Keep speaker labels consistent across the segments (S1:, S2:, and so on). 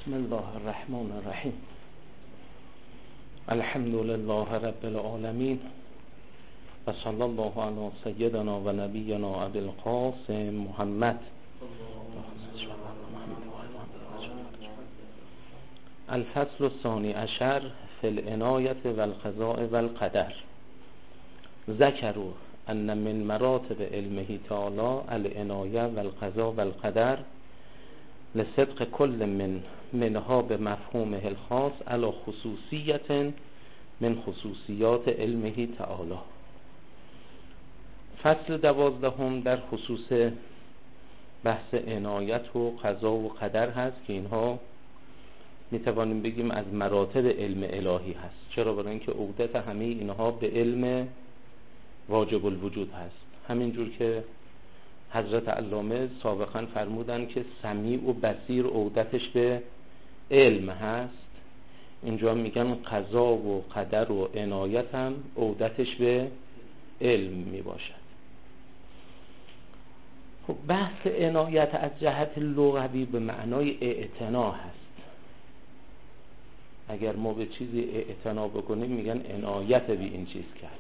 S1: بسم الله الرحمن الرحیم. الحمد لله رب العالمین و صلی الله علی سیدنا و نبینا ابی القاسم محمد. الفصل الثانی عشر فی العنایة و القضاء و القدر. ذکروا ان من مراتب علمه تعالی العنایة و القضاء و القدر لصدق کل منها به مفهومه الخاص علی خصوصیت من خصوصیات علمه تعالی. فصل 12 در خصوص بحث عنایت و قضا و قدر هست که اینها میتوانیم بگیم از مراتب علم الهی هست. چرا؟ برای اینکه عودت همه اینها به علم واجب الوجود هست. همینجور که حضرت علامه سابقا فرمودن که سمیع و بصیر عودتش به علم هست، اینجا میگن قضا و قدر و عنایت هم عودتش به علم میباشد. خب بحث عنایت از جهت لغوی به معنای اعتنا هست. اگر ما به چیزی اعتنا بکنیم میگن عنایت به این چیز کرد.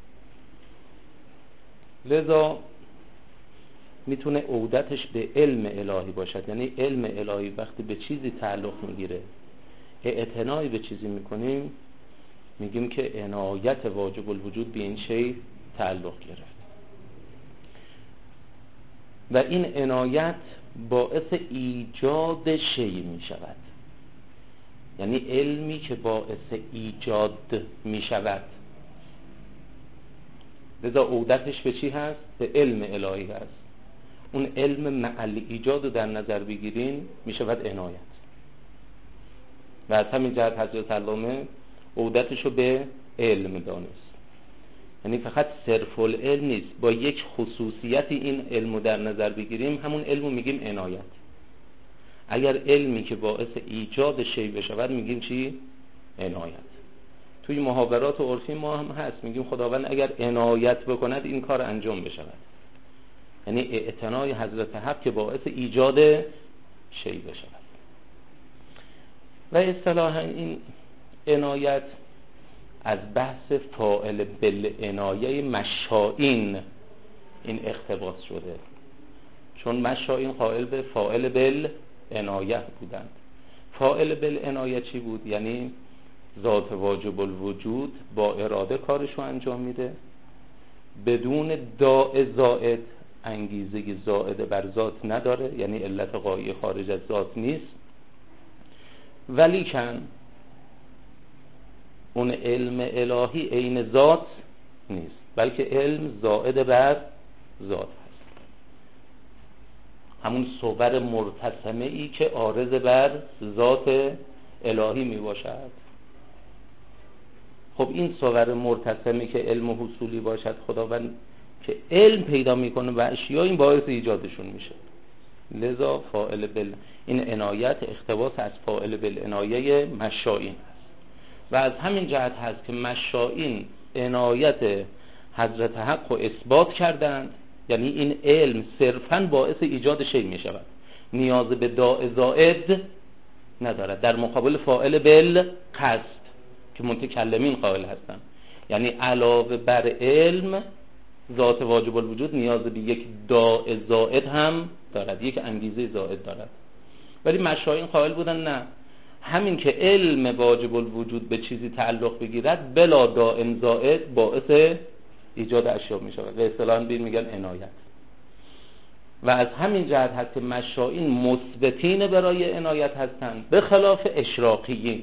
S1: لذا میتونه عودتش به علم الهی باشد، یعنی علم الهی وقتی به چیزی تعلق میگیره، اعتنایی به چیزی میکنیم، میگیم که عنایت واجب الوجود به این شی تعلق گرفت. و این عنایت باعث ایجاد شی میشود، یعنی علمی که باعث ایجاد میشود. لذا عودتش به چی هست؟ به علم الهی هست. اون علم معل ایجاد رو در نظر بگیرین میشود عنایت. و از همین جهت حضرت علامه عودتش رو به علم دانست، یعنی فقط صرف العلم نیست، با یک خصوصیت این علم رو در نظر بگیریم همون علم رو میگیم عنایت. اگر علمی که باعث ایجاد شی بشود میگیم چی؟ عنایت. توی محاورات عرفی ما هم هست، میگیم خداوند اگر عنایت بکند این کار انجام بشود، یعنی اعتنای حضرت حق که باعث ایجاد شی بشود. و اصطلاحا این عنایت از بحث فاعل بالعنایه مشائین این اقتباس شده، چون مشائین قائل به فاعل بالعنایه بودند. فاعل بالعنایه چی بود؟ یعنی ذات واجب الوجود با اراده کارشو انجام میده، بدون داع زائد، انگیزه زائد بر ذات نداره، یعنی علت غایی خارج از ذات نیست، ولیکن اون علم الهی عین ذات نیست، بلکه علم زائد بر ذات هست. همون صور مرتسمه ای که عارض بر ذات الهی می باشد. خب این صور مرتسمه که علم حصولی باشد، خداوند که علم پیدا میکنه و اشیا این باعث ایجادشون میشه. لذا فاعل این عنایت اقتباس از فاعل بالعنایه مشائین هست. و از همین جهت هست که مشائین عنایت حضرت حق رو اثبات کردند، یعنی این علم صرفاً باعث ایجاد شی میشود، نیاز به داع زائد ندارد، در مقابل فاعل بالقصد که متکلمین قائل هستند. یعنی علاوه بر علم ذات واجب الوجود نیاز به یک داع زائد هم دارد، یک انگیزه زائد دارد. ولی مشائین قائل بودن نه، همین که علم واجب الوجود به چیزی تعلق بگیرد بلا داع زائد باعث ایجاد اشیا می شود و اصطلاحاً بیر میگن عنایت. و از همین جهت هست که مشائین مثبتین برای عنایت هستند، به خلاف اشراقیین.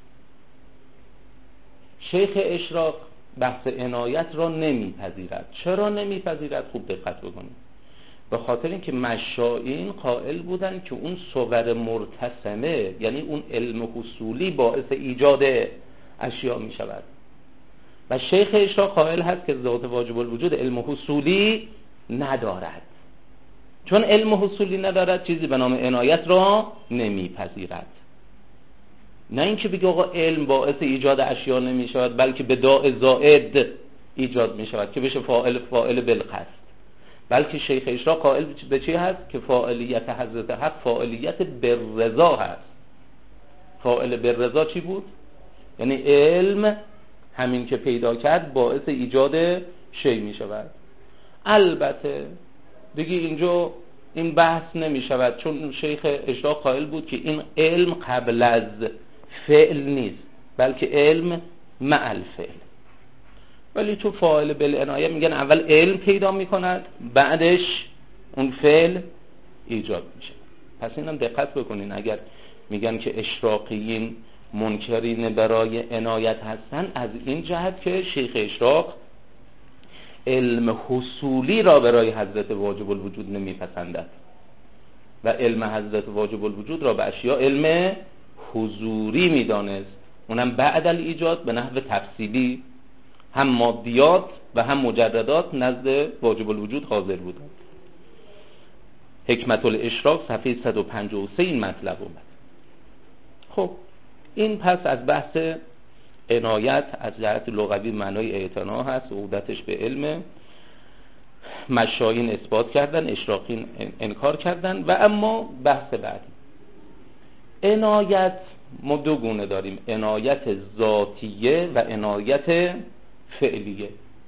S1: شیخ اشراق بحث عنایت را نمیپذیرد. چرا نمیپذیرد؟ خوب دقت بکنید. به خاطر اینکه مشائین قائل بودند که اون صور مرتسمه، یعنی اون علم حصولی باعث ایجاد اشیا می شود، و شیخ اشراق قائل هست که ذات واجب الوجود علم حصولی ندارد. چون علم حصولی ندارد چیزی به نام عنایت را نمیپذیرد. نه اینکه بگه آقا علم باعث ایجاد اشیا نمی شود، بلکه به داع زائد ایجاد می شود که بشه فاعل بالقصد. بلکه شیخ اشراق قائل به چی هست؟ که فاعلیت حضرت حق فاعلیت بالرضا هست. فاعل بالرضا چی بود؟ یعنی علم همین که پیدا کرد باعث ایجاد شی می شود. البته دیگه اینجا این بحث نمی شود، چون شیخ اشراق قائل بود که این علم قبل از فعل نیست، بلکه علم مع الفعل. ولی تو فاعل بالعنایه میگن اول علم پیدا میکند، بعدش اون فعل ایجاد میشه. پس اینم دقت بکنین، اگر میگن که اشراقیین منکرین برای عنایت هستن، از این جهت که شیخ اشراق علم حصولی را برای حضرت واجب الوجود نمیپسندد و علم حضرت واجب الوجود را به اشیاء علم حضوری میدانست، اونم بعد الایجاد به نحو تفصیلی، هم مادیات و هم مجردات نزد واجب الوجود حاضر بودند. حکمت الاشراق صفحه 153 این مطلب اومد. خب این پس از بحث عنایت از جهت لغوی معنای اعتنا هست، عودتش به علم. مشایین اثبات کردن، اشراقین انکار کردن. و اما بحث بعدی عنایت، ما دو گونه داریم، عنایت ذاتیه و عنایت فعلیه.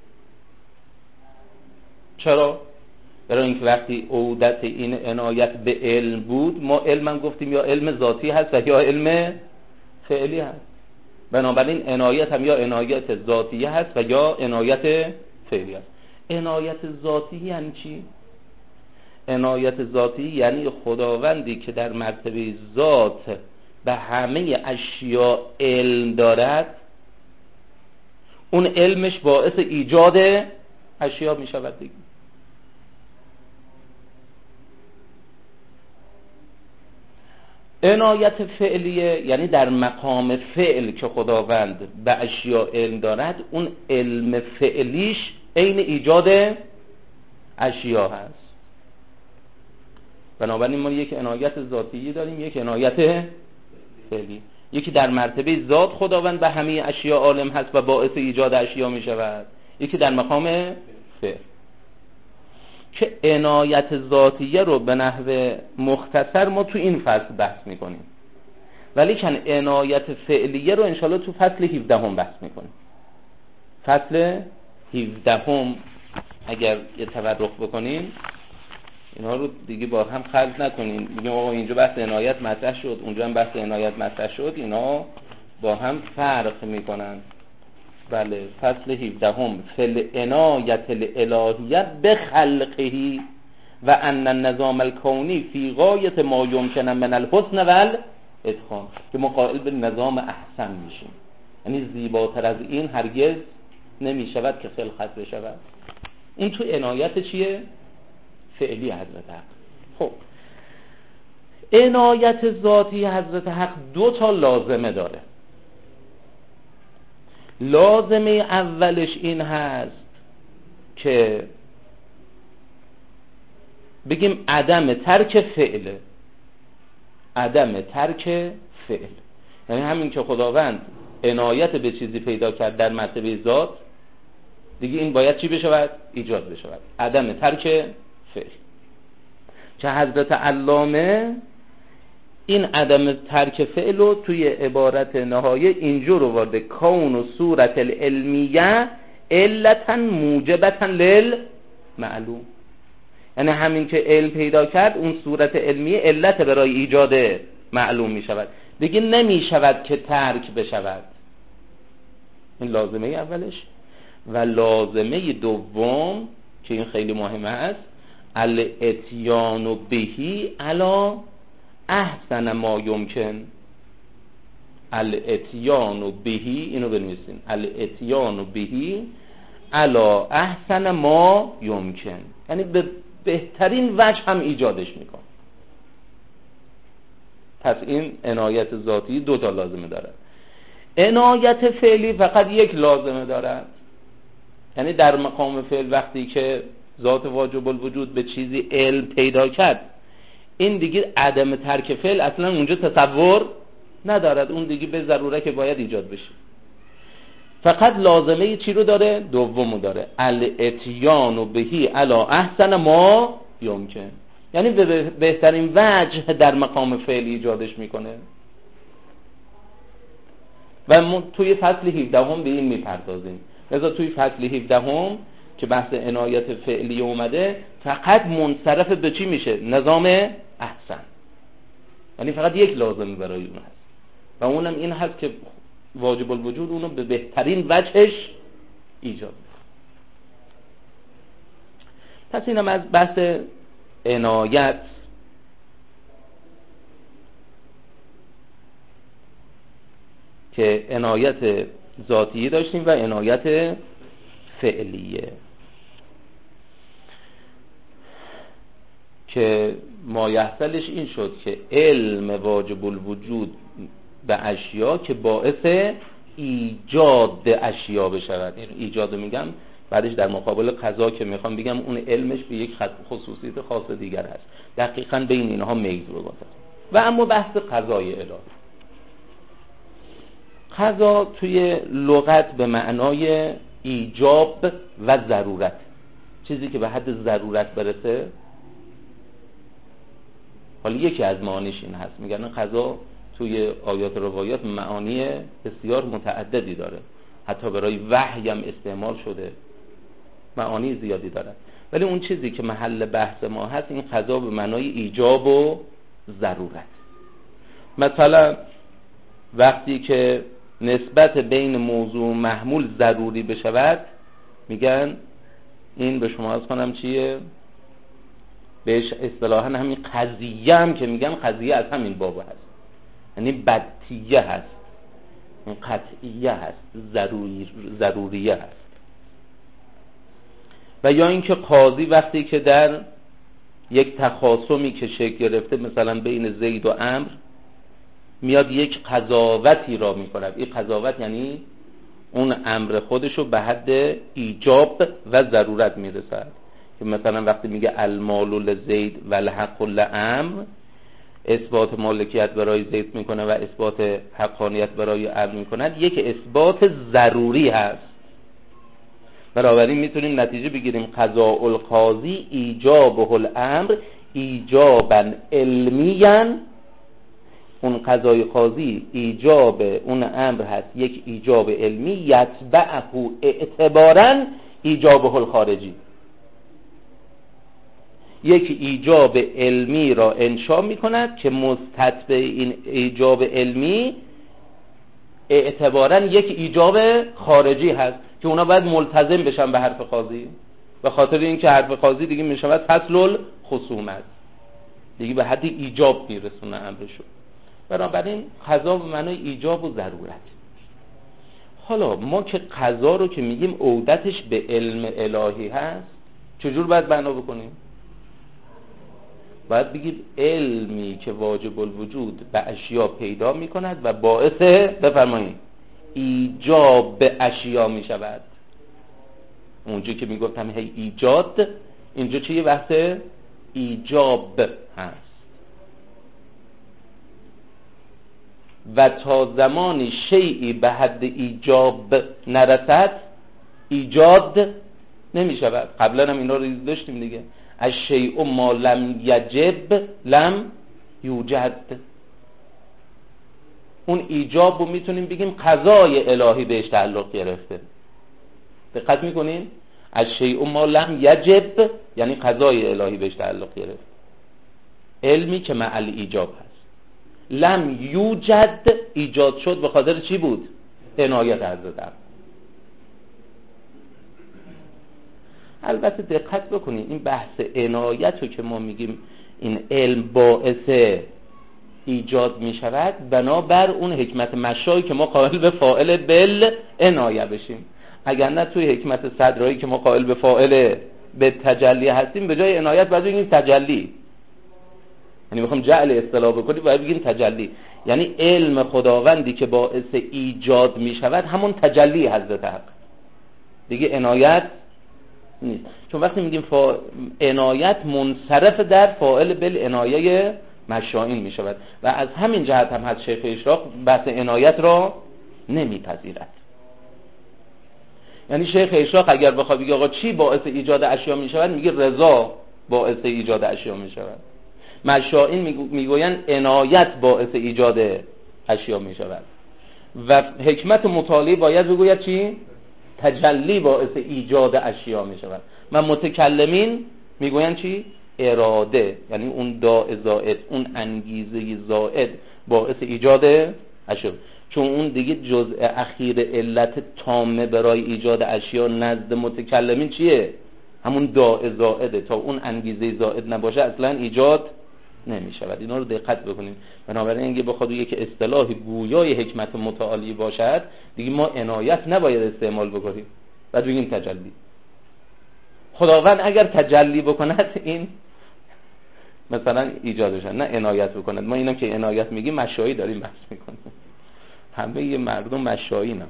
S1: چرا؟ برای اینکه وقتی عودت این عنایت به علم بود، ما علم گفتیم یا علم ذاتی هست و یا علم فعلی هست. بنابراین عنایت هم یا عنایت ذاتیه هست و یا عنایت فعلی هست. عنایت ذاتی یعنی چی؟ عنایت ذاتی یعنی خداوندی که در مرتبه ذات به همه اشیاء علم دارد، اون علمش باعث ایجاد اشیاء می شود دیگه. عنایت فعلیه یعنی در مقام فعل که خداوند به اشیاء علم دارد، اون علم فعلیش عین ایجاد اشیاء هست. بنابراین ما یک عنایت ذاتی داریم، یک عنایت فعلی. یکی در مرتبه ذات خداوند به همه اشیاء عالم هست و باعث ایجاد اشیاء می شود، یکی در مقام فعل. که عنایت ذاتیه رو به نحو مختصر ما تو این فصل بحث میکنیم، ولی کن عنایت فعلیه رو انشالله تو فصل 17 بحث میکنیم. فصل 17 اگر یه تورق بکنیم، اینها رو دیگه با هم خلط نکنیم، میگیم آقا اینجا بحث عنایت مطرح شد، اونجا هم بحث عنایت مطرح شد، اینا با هم فرق میکنن. بله، فصل 17 فل عنایت الالهیت به خلقه و ان النظام الکونی فی غایت ما یمکن من الحسن والاتقان، که ما قائل به نظام احسن میشیم، یعنی زیباتر از این هرگز نمی شود که خلقت بشود. این تو عنایت چیه؟ فعلی حضرت حق. خب عنایت ذاتی حضرت حق دو تا لازمه داره. لازمه اولش این هست که بگیم عدم ترک فعل. عدم ترک فعل یعنی همین که خداوند عنایت به چیزی پیدا کرد در مرتبه ذات، دیگه این باید چی بشود؟ ایجاد بشود. عدم ترک فعل. که حضرت علامه این عدم ترک فعل رو توی عبارت نهایه اینجور رو وارد کون و صورت العلمیه علتا موجبتا للمعلوم، یعنی همین که علم پیدا کرد اون صورت علمیه علت برای ایجاد معلوم می شود، دیگه نمی شود که ترک بشود. این لازمه اولش. و لازمه دوم که این خیلی مهمه است، الاتیان بهی علی احسن ما یمکن. الاتیان بهی، اینو بنویسین، الاتیان بهی علی احسن ما یمکن، یعنی به بهترین وجه هم ایجادش میکن. پس این عنایت ذاتی دو تا لازمه داره. عنایت فعلی فقط یک لازمه دارد، یعنی در مقام فعل وقتی که ذات واجب الوجود به چیزی علم پیدا کرد، این دیگه عدم ترک فعل اصلا اونجا تصور ندارد، اون دیگه به ضروره که باید ایجاد بشه. فقط لازمه چی رو داره؟ دومو داره، الاتیان بهی علی احسن ما یمکن، یعنی به بهترین وجه در مقام فعل ایجادش میکنه. و ما توی فصل 17 به این میپردازیم. لذا توی فصل 17 که بحث عنایت فعلی اومده فقط منصرف به چی میشه؟ نظام احسن. یعنی فقط یک لازم برای اون هست و اونم این هست که واجب الوجود اونو به بهترین وجهش ایجاد. پس اینم از بحث عنایت. که عنایت ذاتیه داشتیم و عنایت فعلیه که مایحصلش این شد که علم واجب الوجود به اشیا که باعث ایجاد اشیا بشود. این ایجاد میگم بعدش در مقابل قضا که میخوام بگم اون علمش به یک خصوصیت خاص دیگر هست. دقیقاً بین اینها میز رو گذاشتم. و اما بحث قضای الهی. قضا توی لغت به معنای ایجاب و ضرورت، چیزی که به حد ضرورت برسه. حالا یکی از معانیش این هست، میگن قضا توی آیات روایات معانی بسیار متعددی داره، حتی برای وحی هم استعمال شده، معانی زیادی داره. ولی اون چیزی که محل بحث ما هست این قضا به معنای ایجاب و ضرورت. مثلا وقتی که نسبت بین موضوع و محمول ضروری بشود میگن این به شما از کنم چیه؟ بهش اصطلاحاً همین قضیه هم که میگن قضیه از همین باب هست، یعنی بدیهیه هست، این قطعیه هست، ضروریه هست. و یا اینکه قاضی وقتی که در یک تخاصمی که شکل گرفته مثلا بین زید و عمرو میاد یک قضاوتی را میکنه، این قضاوت یعنی اون امر خودشو به حد ایجاب و ضرورت میرسد. که مثلا وقتی میگه المال لزید و الحق لعمرو، اثبات مالکیت برای زید میکنه و اثبات حقانیت برای عمرو میکنه، یک اثبات ضروری هست. بنابراین میتونیم نتیجه بگیریم قضاء القاضی ایجابه الامر ایجابا علمیا، اون قضای قاضی ایجاب اون امر هست یک ایجاب علمی، یتبعه اعتبارا ایجابه الخارجی، یک ایجاب علمی را انشا میکند که مستتبع این ایجاب علمی اعتبارا یک ایجاب خارجی هست که اونا باید ملتزم بشن به حرف قاضی، به خاطر اینکه حرف قاضی دیگه میشود فصل الخصومت، دیگه به حد ایجاب میرسونه امرشو. بنابراین قضا به معنای ایجاب و ضرورت. حالا ما که قضا رو که میگیم عودتش به علم الهی هست، چجور باید بنا بکنیم؟ باید بگید علمی که واجب الوجود به اشیا پیدا میکند و باعث بفرمایید ایجاب اشیا میشود. اونجا که میگفتم هی ایجاد، اینجا چه یه بحث ایجاب هست. و تا زمانی شیئی به حد ایجاب نرسد ایجاد نمی شود. قبلا هم اینا رو داشتیم دیگه، از شیء ما لم یجب لم یوجد. اون ایجاب رو میتونیم بگیم قضای الهی بهش تعلق گرفته. دقت میکنین؟ از شیء ما لم یجب یعنی قضای الهی بهش تعلق گرفت، علمی که مع ایجاب هست. لم یوجد ایجاد شد به خاطر چی بود؟ عنایت حضرت عبد. البته دقت بکنید این بحث عنایت رو که ما میگیم این علم باعث ایجاد میشود بنابر اون حکمت مشایی که ما قائل به فاعل بل عنایه بشیم. اگر نه توی حکمت صدرایی که ما قائل به فاعل به تجلی هستیم به جای عنایت باید بگیم تجلی، یعنی میخوام جعل اصطلاح بکنیم باید بگیم تجلی، یعنی علم خداوندی که باعث ایجاد میشود همون تجلی حضرت حق، دیگه عنایت نیست. چون وقتی میگیم عنایت منصرف در فاعل بالعنایه مشائین میشود و از همین جهت هم هست شیخ اشراق بحث عنایت را نمیپذیرد. یعنی شیخ اشراق اگر بخواد بگه آقا چی باعث ایجاد اشیا میشود، میگه رضا باعث ایجاد اشیا میشود. مشائین میگویند عنایت باعث ایجاد اشیا میشود. و حکمت مطالعه باید بگوید چی؟ تجلی باعث ایجاد اشیا می شود. و متکلمین میگویند چی؟ اراده، یعنی اون داء زائد، اون انگیزه زائد باعث ایجاد اشیا، چون اون دیگه جزء اخیر علت تامه برای ایجاد اشیا نزد متکلمین چیه؟ همون داء زائده. تا اون انگیزه زائد نباشه اصلا ایجاد نمی شود. اینا رو دقت بکنیم. بنابراین اگه بخواد یک اصطلاح گویای حکمت متعالی باشد دیگه ما عنایت نباید استعمال بکنیم، بعد بگیم تجلی. خداوند اگر تجلی بکند این مثلا ایجادش، نه عنایت بکند. ما اینا که عنایت میگیم مشایی داریم بحث میکنیم، همه یه مردم مشایی نه.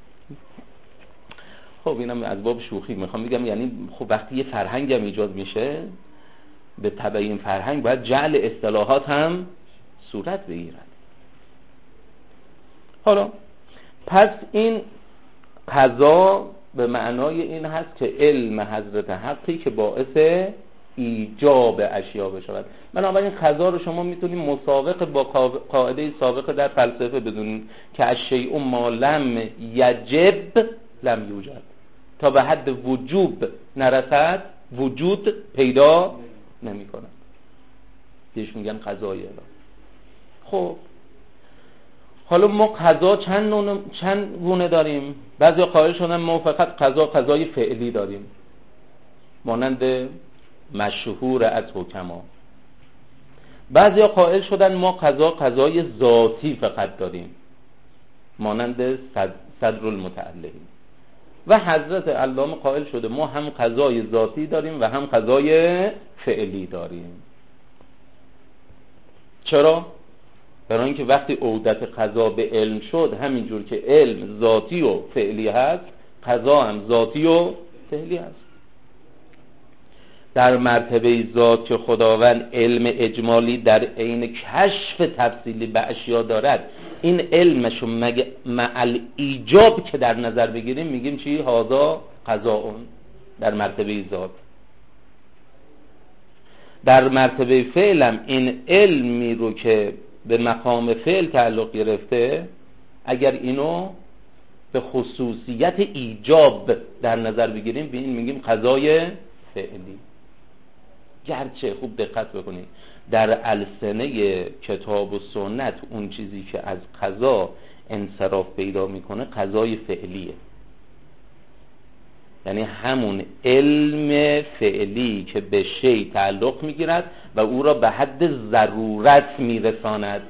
S1: خب اینم از باب شوخی میخوام بگم، یعنی خب وقتی یه فرهنگ هم ایجاد میشه به تبع این فرهنگ باید جعل اصطلاحات هم صورت بگیرد. حالا پس این قضا به معنای این هست که علم حضرت حقی که باعث ایجاب اشیا بشود. بنابراین قضا رو شما میتونید مسابقه با قاعده سابقه در فلسفه بدونید که الشیء ما لم یجب لم یوجد. تا به حد وجوب نرسد وجود پیدا نمی کند. بهش میگن قضای الهی. خب حالا ما قضا چند گونه داریم؟ بعضی قائل شدن ما فقط قضای فعلی داریم، مانند مشهور از حکما. بعضی قائل شدن ما قضای ذاتی فقط داریم، مانند صدر المتعلقین. و حضرت علامه قائل شده ما هم قضای ذاتی داریم و هم قضای فعلی داریم. چرا؟ برای اینکه وقتی عودت قضا به علم شد، همینجور که علم ذاتی و فعلی هست، قضا هم ذاتی و فعلی هست. در مرتبه ذات که خداوند علم اجمالی در عین کشف تفصیلی به اشیا دارد، این علمشو مع ایجاب که در نظر بگیریم میگیم چی؟ هذا قضاء در مرتبه ذات. در مرتبه فعلم این علمی رو که به مقام فعل تعلق گرفته، اگر اینو به خصوصیت ایجاب در نظر بگیریم به این میگیم قضای فعلی. گرچه خوب دقت بکنید در السنه کتاب و سنت اون چیزی که از قضا انصراف پیدا میکنه قضای فعلیه، یعنی همون علم فعلی که به شی تعلق میگیرد و او را به حد ضرورت میرساند.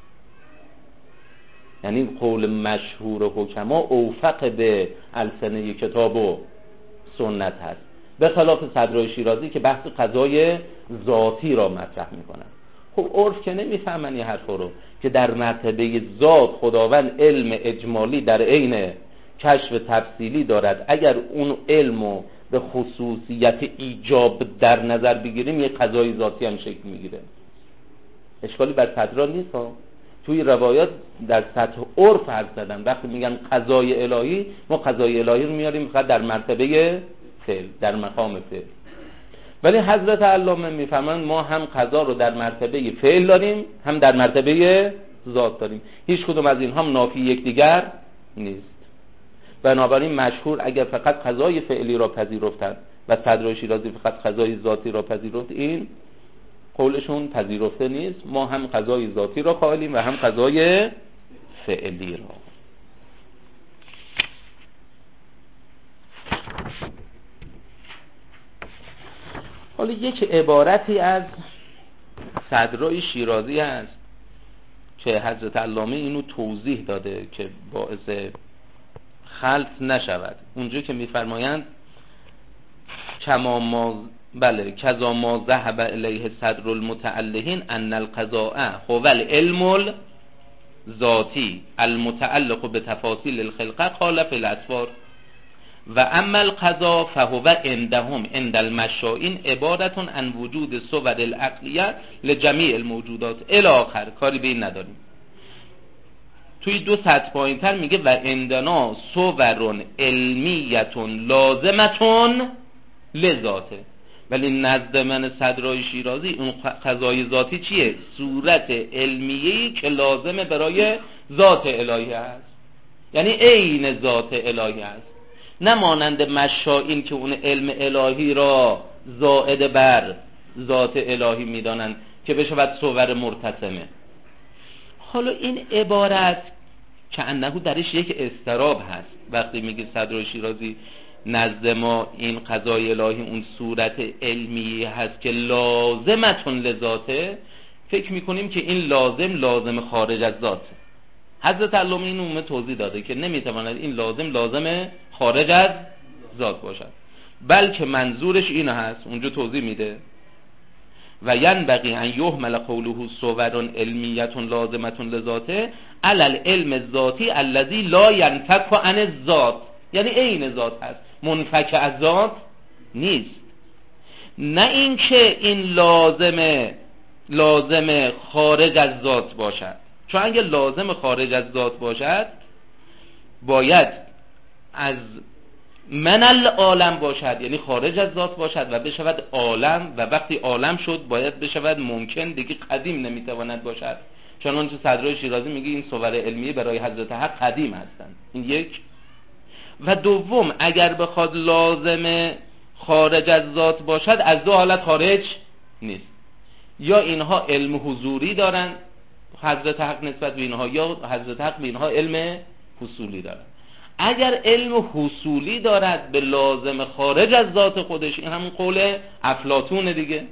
S1: یعنی قول مشهور حکما اوفق به السنه کتاب و سنت هست، به خلاف صدرای شیرازی که بحث قضای ذاتی را مطرح میکنن. خب عرف که نمیفهمن این حرف رو که در مرتبه ذات خداوند علم اجمالی در عین کشف تفصیلی دارد. اگر اون علمو به خصوصیت ایجاب در نظر بگیریم یک قضای ذاتی هم شکل میگیره. اشکالی بر صدرا نیست ها. توی روایات در سطح عرف حرف زدن، وقتی میگن قضای الهی ما قضای الهی رو میاریم فقط در مرتبه فعل، در مقام فعل. ولی حضرت علامه میفهمن ما هم قضا رو در مرتبه فعل داریم هم در مرتبه ذات داریم، هیچ کدوم از این هم نافی یکدیگر نیست. بنابراین مشهور اگر فقط قضای فعلی را پذیرفتند و صدر شیرازی فقط قضای ذاتی را پذیرفت، این قولشون پذیرفته نیست. ما هم قضای ذاتی را قائلیم و هم قضای فعلی را. حالا یک عبارتی از صدرای شیرازی هست که حضرت علامه اینو توضیح داده که باعث خلط نشود. اونجا که میفرمایند کذا ما ذهب الیه صدر المتعلقین ان القضاء هو العلم الذاتی المتعلق بتفاصیل الخلقه قال فی الاسفار و اما القضاء فهو عندهم عند المشائین عبارت عن وجود صور العقلیه لجمیع الموجودات الی آخر. کاری به این نداریم. توی 2 سطر پایین‌تر میگه و عندنا صور علمیه لازمه لذاته. ولی نزد من صدرای شیرازی اون قضای ذاتی چیه؟ صورت علمیه‌ای که لازمه برای ذات الهی هست. یعنی عین ذات الهی است، نه مانند مشائین که اون علم الهی را زائد بر ذات الهی میدانند که بشود صور مرتسمه. حالا این عبارت که انه درش یک اضطراب هست. وقتی میگه صدر شیرازی نزد ما این قضای الهی اون صورت علمی هست که لازمتون لذاته، فکر میکنیم که این لازم خارج از ذاته. حضرت علامه این عموم توضیح داده که نمیتواند این لازم خارج از ذات باشد، بلکه منظورش این هست، اونجا توضیح میده و ینبغی ان یحمل قوله صور علمیه لازمه لذاته علی العلم الذاتی الذی لا ینفک عن الذات، یعنی عین ذات هست، منفک از ذات نیست. نه اینکه این لازم خارج از ذات باشد، چون اگه لازم خارج از ذات باشد باید از من العالم باشد، یعنی خارج از ذات باشد و بشود عالم، و وقتی عالم شد باید بشود ممکن، دیگه قدیم نمیتواند باشد، چنانچه صدر شیرازی میگه این صور علمی برای حضرت حق قدیم هستند. این یک. و دوم، اگر بخواد لازم خارج از ذات باشد از دو حالت خارج نیست، یا اینها علم حضوری دارن حضرت حق نسبت به اینها، یا حضرت حق به اینها علم حصولی دارن. اگر علم حصولی دارد به لازم خارج از ذات خودش، این همون قول افلاطون دیگه،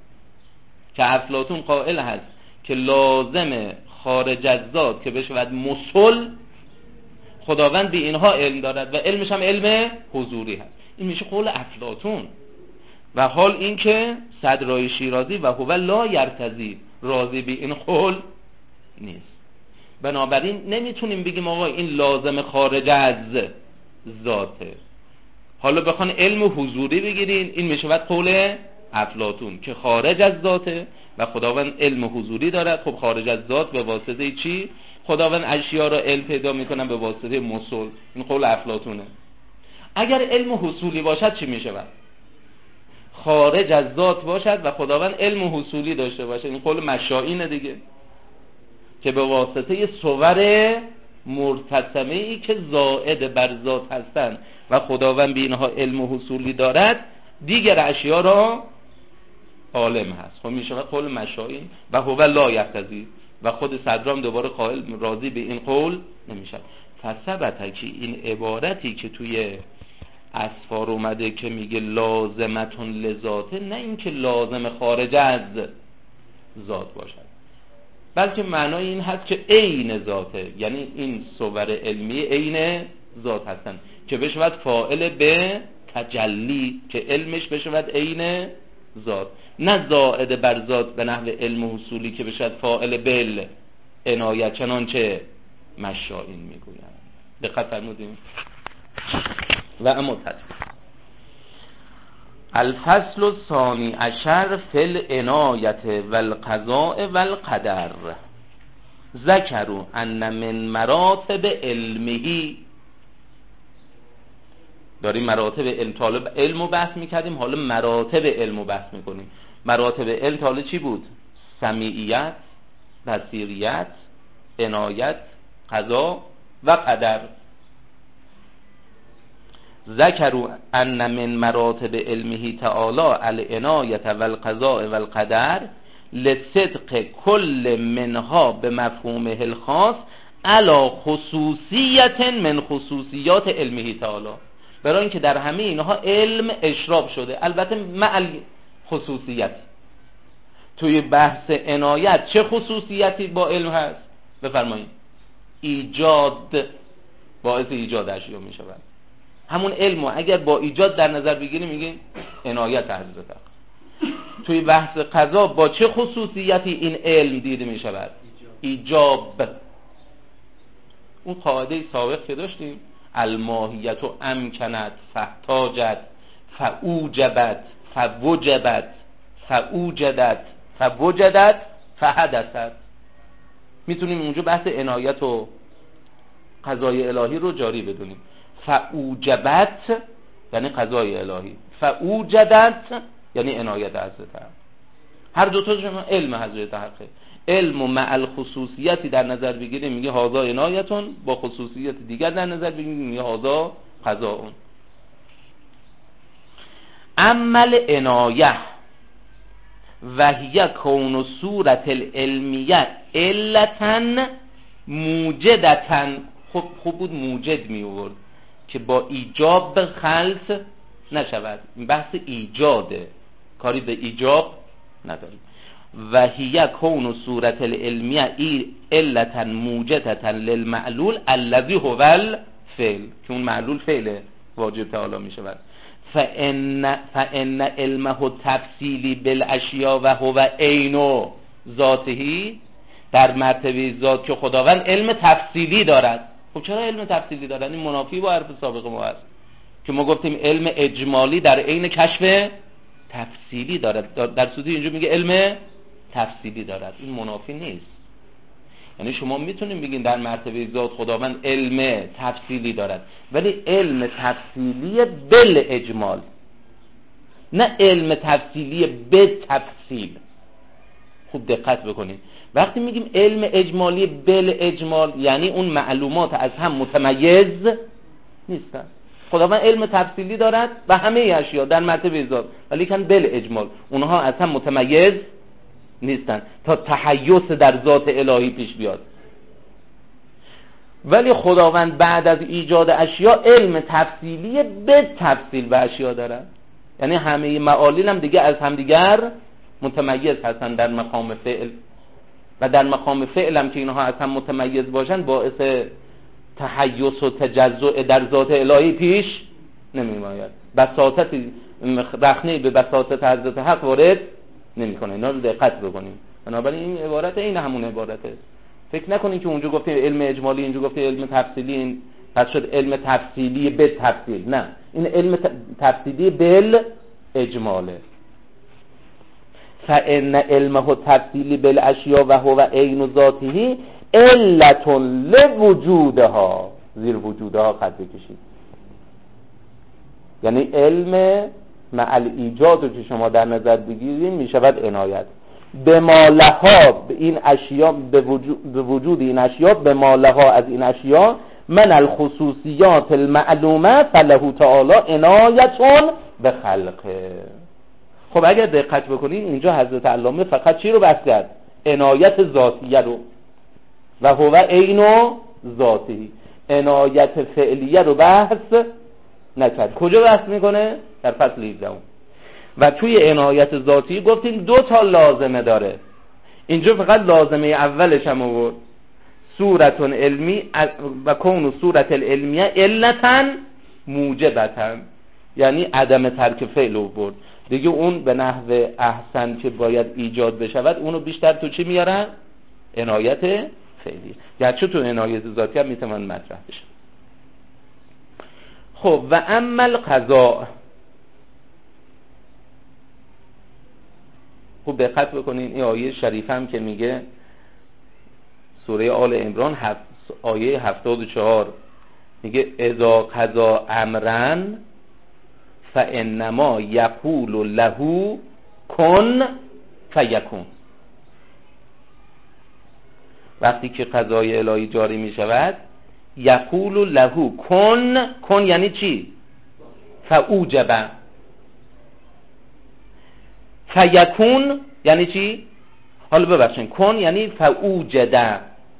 S1: که افلاطون قائل هست که لازم خارج از ذات که بشود مسل، خداوند به اینها علم دارد و علمش هم علم حضوری هست. این میشه قول افلاطون. و حال این که صدرای شیرازی و هو لا یرتضی راضی به این قول نیست. بنابراین نمیتونیم بگیم آقا این لازم خارج از ذاته. حالا بخوان علم حضوری بگیرین، این میشود قول افلاطون که خارج از ذاته و خداوند علم حضوری دارد. خب خارج از ذات به واسطه چی؟ خداوند اشیا را علم پیدا میکنن به واسطه مسل. این قول افلاطونه. اگر علم حصولی باشد چی میشود؟ خارج از ذات باشد و خداوند علم حصولی داشته باشد. این قول مشائین دیگه، که به واسطه صور مرتسمه ای که زائد بر ذات هستند و خداوند به اینها علم حصولی دارد دیگر اشیا را عالم هست. خب میشه قول مشائین و هو لا یقتضی، و خود صدرام دوباره قائل راضی به این قول نمیشه. فثبت که این عبارتی که توی اسفار اومده که میگه لازمتون لذاته، نه اینکه لازم خارج از ذات باشد، بلکه معنای این هست که عین ذاته، یعنی این صور علمی عین ذات هستن که بشود فاعل به تجلی، که علمش بشود عین ذات، نه زائد بر ذات به نحو علم حصولی که بشود فاعل بل عنایت، چنانچه مشائین میگویند. دقت فرمودیم. و اما الفصل الثانی عشر فی العنایت والقضاء والقدر ذکروا ان من مراتب علمه. داریم مراتب علم، طالب علم رو بحث میکردیم، حالا مراتب علم رو بحث میکنیم. مراتب علم حالا چی بود؟ سمیعیت، بصیریت، عنایت، قضا و قدر. ذکروا ان من مراتب علمه تعالی العنایت والقضاء والقدر لصدق کل منها به مفهومه الخاص علی خصوصیت من خصوصیات علمه تعالی. برای اینکه در همه اینها علم اشراف شده، البته مع خصوصیت. توی بحث عنایت چه خصوصیتی با علم هست؟ بفرمایید. ایجاد، باعث ایجاد اشیا می شود. همون علمو اگر با ایجاد در نظر بگیریم میگه عنایت حضرت حق. توی بحث قضا با چه خصوصیتی این علم دیده می شود؟ ایجاب. اون قاعده سابق که داشتیم، الماهیت و امکنت فاحتاجت فاوجبت فوجبت فاوجدت فوجدت فحدثت. میتونیم اونجا بحث عنایت و قضای الهی رو جاری بدونیم. فاوجبت یعنی قضای الهی، فاوجدت یعنی عنایت حضرت حق. هر دو تاشون علم حضرت حقه. علم و مع الخصوصیتی در نظر بگیریم میگه هذا عنایتون، با خصوصیت دیگر در نظر بگیریم میگه هذا قضاء. عمل عنایه و هی کون صورت العلمیه علتن موجدتن. خوب بود موجد می آورد که با ایجاب خلط نشود، این بحث ایجاده، کاری به ایجاب نداریم. و هی کون صورت العلمیه علتن موجدتن للمعلول الذی هو الفعل، که اون معلول فعله واجب تعالی می شود. فان علمه تفصیلی بالاشیاء و هو عین ذاته، در مرتبه ذات که خداوند علم تفصیلی دارد. خب چرا علم تفصیلی دارد؟ این منافی با حرف سابق ما هست که ما گفتیم علم اجمالی در عین کشف تفصیلی دارد، در صورتی اینجا میگه علم تفصیلی دارد. این منافی نیست. یعنی شما میتونیم بگین در مرتبه ذات خداوند علم تفصیلی دارد، ولی علم تفصیلی بل اجمال، نه علم تفصیلی به تفصیل. خوب دقت بکنید، وقتی میگیم علم اجمالی بل اجمال یعنی اون معلومات از هم متمیز نیستن. خداوند علم تفصیلی دارد و همه اشیا در مرتبه ذات، ولی کن بل اجمال اونها از هم متمیز نیستن تا تحیز در ذات الهی پیش بیاد. ولی خداوند بعد از ایجاد اشیا علم تفصیلی به تفصیل به اشیا دارد، یعنی همه معالل هم دیگه از همدیگر متمیز هستن در مقام فعل، و در مقام فعل هم که اینها از هم متمیز باشن باعث تحیز و تجزع در ذات الهی پیش نمی‌آید. بساطت رخنه به بساطت حضرت حق وارد نمی‌کنه. اینا رو دقت بکنیم. بنابراین این عبارت این همون عبارته. فکر نکنین که اونجا گفتیم علم اجمالی اینجا گفتیم علم تفصیلی، این پس شد علم تفصیلی به تفصیل. نه، این علم تفصیلی بل اجماله. فإن علمه تفصیلی بالاشیاء و هو عین ذاته علت لوجودها، زیر وجودها خط بکشید. یعنی علم مع الایجاد رو که شما در نظر بگیرید می شود عنایت به مالها این اشیاء، به وجود این اشیاء، به مالها از این اشیاء من الخصوصیات المعلومه فله تعالی عنایتون به خلقه. خب اگر دقت بکنید اینجا حضرت علامه فقط چی رو بحث کرد؟ عنایت ذاتیه رو، و هو عین ذاتی. عنایت فعلیه رو بحث نکرد. کجا بحث میکنه؟ در فصل 17. و توی عنایت ذاتی گفتیم 2 تا لازمه داره. اینجا فقط لازمه اولش هم آورد، صورت علمی و کون صورت العلمیه علتن موجبتن، یعنی عدم ترک فعل آورد دیگه. اون به نحو احسن که باید ایجاد بشود اونو بیشتر تو چی میارن؟ عنایت فعلی. گرچه تو عنایت ذاتی هم میتونن مطرح بشه. خب و عمل قضا. خب دقت بکنین این آیه شریف هم که میگه سوره آل عمران آیه 74 میگه اذا قضا امرا فانما یقول له کن فیکون. وقتی که قضای الهی جاری می شود یقول له کن یعنی چی؟ فاوجب. فیکون یعنی چی؟ حالا ببخشید کن یعنی فاوجد.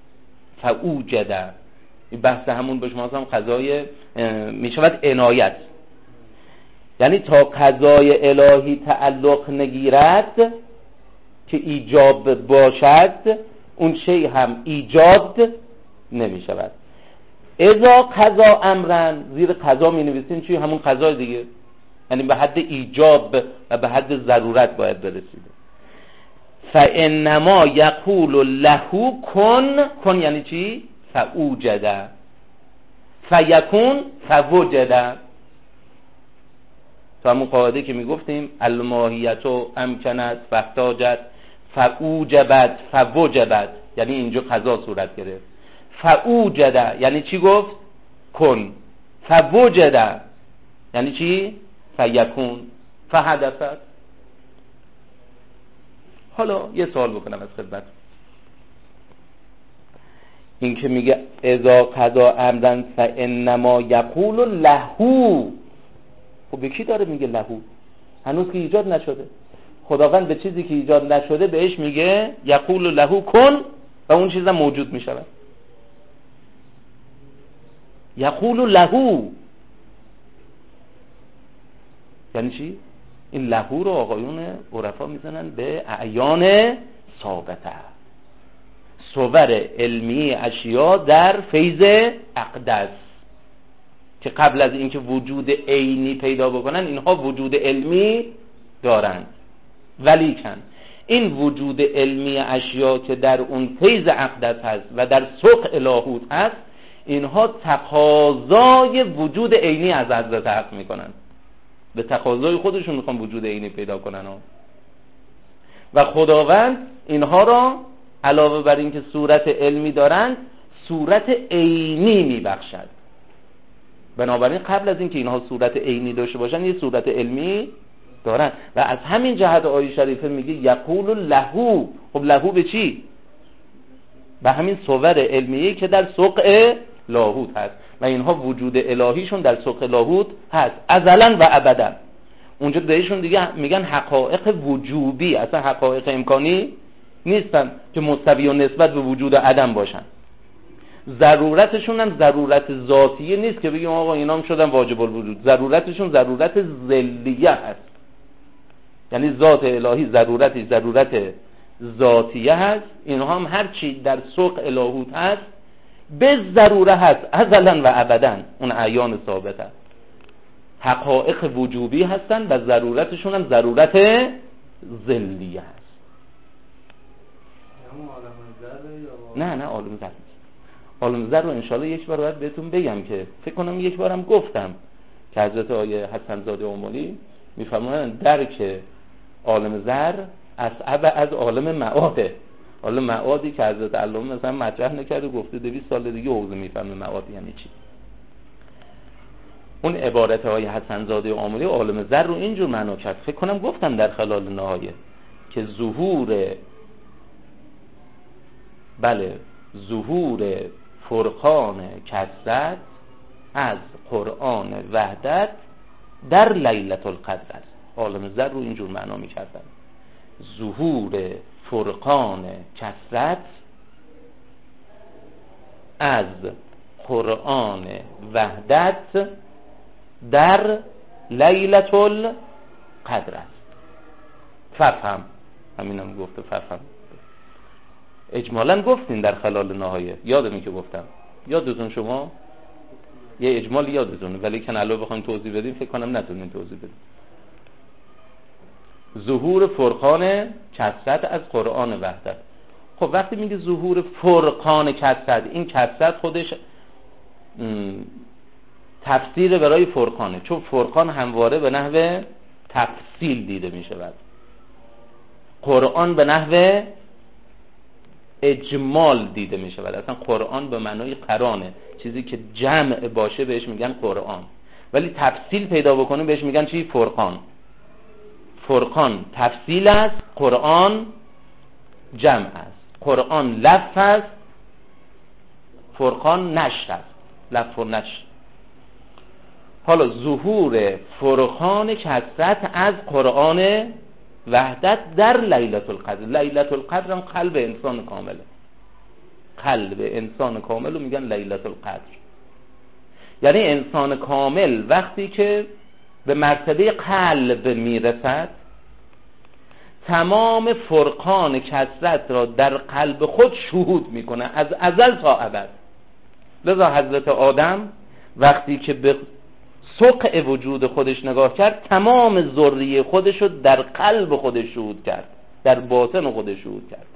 S1: این بحث همون به شما هم قضای می شود عنایت، یعنی تا قضای الهی تعلق نگیرد که ایجاب باشد اون شی هم ایجاد نمی شود. اذا قضا امرن، زیر قضا می نویسین چی؟ همون قضا دیگه، یعنی به حد ایجاب و به حد ضرورت باید برسیده. فانما یقول له کن یعنی چی؟ فاوجد. فیکون فوجد. تو همون قاعده که میگفتیم الماهیت و امکنت فاحتاجت فاوجبت فوجبت، یعنی اینجا قضا صورت گرفت. فاوجد یعنی چی گفت؟ کن. فوجد یعنی چی؟ فیکون. فحدثت. حالا یه سوال بکنم از خدمت. این که میگه اذا قضا امرا فانما یقول له، خب به کی داره میگه له؟ هنوز که ایجاد نشده. خداوند به چیزی که ایجاد نشده بهش میگه یقول له کن و اون چیزا موجود میشود. یقول له یعنی چی؟ این له رو آقایون عرفا میزنن به اعیان ثابته، صور علمی اشیا در فیض اقدس که قبل از اینکه وجود عینی پیدا بکنن اینها وجود علمی دارن، ولیکن این وجود علمی اشیا که در اون فیض اقدس هست و در سوق الهوت هست، اینها تقاضای وجود عینی از حضرت حق میکنن، به تقاضای خودشون میخوان وجود عینی پیدا کنن و خداوند اینها را علاوه بر اینکه صورت علمی دارند صورت عینی میبخشد. بنابراین قبل از اینکه اینها صورت عینی داشته باشن یه صورت علمی دارن و از همین جهت آیه شریفه میگه یقول له. خب له به چی؟ به همین صور علمیه که در سوق لاهوت هست و اینها وجود الهیشون در سوق لاهوت هست ازلا و ابدا. اونجا بهشون دیگه میگن حقایق وجوبی، اصلا حقایق امکانی نیستن که مستوی و نسبت به وجود عدم باشن. ضرورتشون هم ضرورت ذاتیه نیست که بگیم آقا اینام شدن واجب الوجود. ضرورتشون ضرورت ذلیه هست، یعنی ذات الهی ضرورتی ضرورت ذاتیه هست. اینها هم هر چی در سوق الهوت هست به ضروره هست ازلا و ابدا، اون اعیان ثابت هست، حقایق وجوبی هستن و ضرورتشون هم ضرورت ذلیه هست. نه عالم ذر نیست. عالم ذر رو انشالله یک بار باید بهتون بگم که فکر کنم یک بارم گفتم که حضرت آیه حسن زاده عمری میفرمایند درک عالم ذر اصعب از عالم معاده. عالم معادی که حضرت علامه مثلا مطرح نکرده، گفته 200 سال دیگه حوزه میفهمه معاد یعنی چی. اون عبارت های حسن زاده عمری عالم ذر رو اینجور معنا کرد. فکر کنم گفتم در خلال نهایه که ظهور فرقان کثرت از قرآن وحدت در لیلة القدر است. عالم ذر رو اینجور معنا میکردن، ظهور فرقان کثرت از قرآن وحدت در لیلة القدر است. ففهم، همینم گفته ففهم. اجمالا گفتین در خلال نهایه، یادمی که گفتم، یادتون شما یه اجمال یادتونه، ولی که الان بخوایم توضیح بدیم فکر کنم نتونین توضیح بدیم. ظهور فرقان کثرت از قرآن وحدت. خب وقتی میگه ظهور فرقان کثرت، این کثرت خودش تفسیر برای فرقانه، چون فرقان همواره به نحو تفصیل دیده میشه، بعد قرآن به نحو اجمال دیده میشه. بعد اصلا قرآن به معنای قرانه، چیزی که جمع باشه بهش میگن قرآن، ولی تفصیل پیدا بکنه بهش میگن چی؟ فرقان. فرقان تفصیل است، قرآن جمع است. قرآن لفظ است، فرقان نشر است، لفظ و نشر. حالا ظهور فرقان کثرت از قرآن وحدت در لیلة القدر. لیلة القدر هم قلب انسان کامله، قلب انسان کامل رو میگن لیلة القدر. یعنی انسان کامل وقتی که به مرتبه قلب میرسد تمام فرقان کثرت را در قلب خود شهود میکنه از ازل تا ابد. لذا حضرت آدم وقتی که به سقع وجود خودش نگاه کرد تمام ذریه خودش رو در قلب خودش شهود کرد، در باطن خودش شهود کرد.